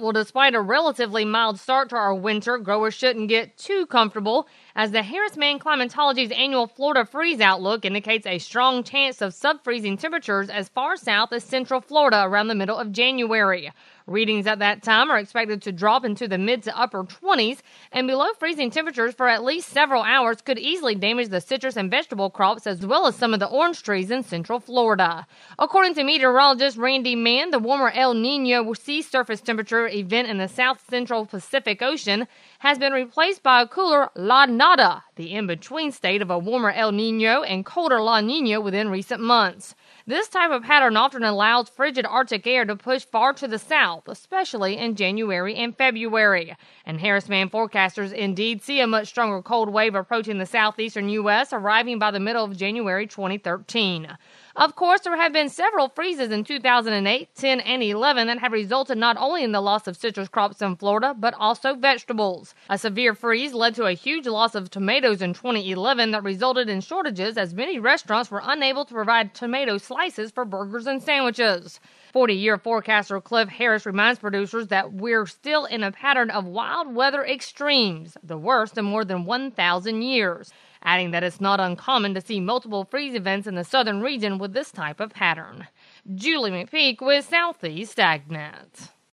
Well, despite a relatively mild start to our winter, growers shouldn't get too comfortable, as the Harris Man Climatology's annual Florida freeze outlook indicates a strong chance of sub-freezing temperatures as far south as central Florida around the middle of January. Readings at that time are expected to drop into the mid to upper 20s, and below freezing temperatures for at least several hours could easily damage the citrus and vegetable crops as well as some of the orange trees in central Florida. According to meteorologist Randy Mann, the warmer El Nino sea surface temperature event in the south central Pacific Ocean has been replaced by a cooler La Nada, the in-between state of a warmer El Nino and colder La Nina within recent months. This type of pattern often allows frigid Arctic air to push far to the south, especially in January and February. And Harris Man forecasters indeed see a much stronger cold wave approaching the southeastern U.S., arriving by the middle of January 2013. Of course, there have been several freezes in 2008, 10, and 11 that have resulted not only in the loss of citrus crops in Florida, but also vegetables. A severe freeze led to a huge loss of tomatoes in 2011 that resulted in shortages as many restaurants were unable to provide tomato slices for burgers and sandwiches. 40-year forecaster Cliff Harris reminds producers that we're still in a pattern of wild weather extremes, the worst in more than 1,000 years, adding that it's not uncommon to see multiple freeze events in the southern region with this type of pattern. Julie McPeak with Southeast AgNet.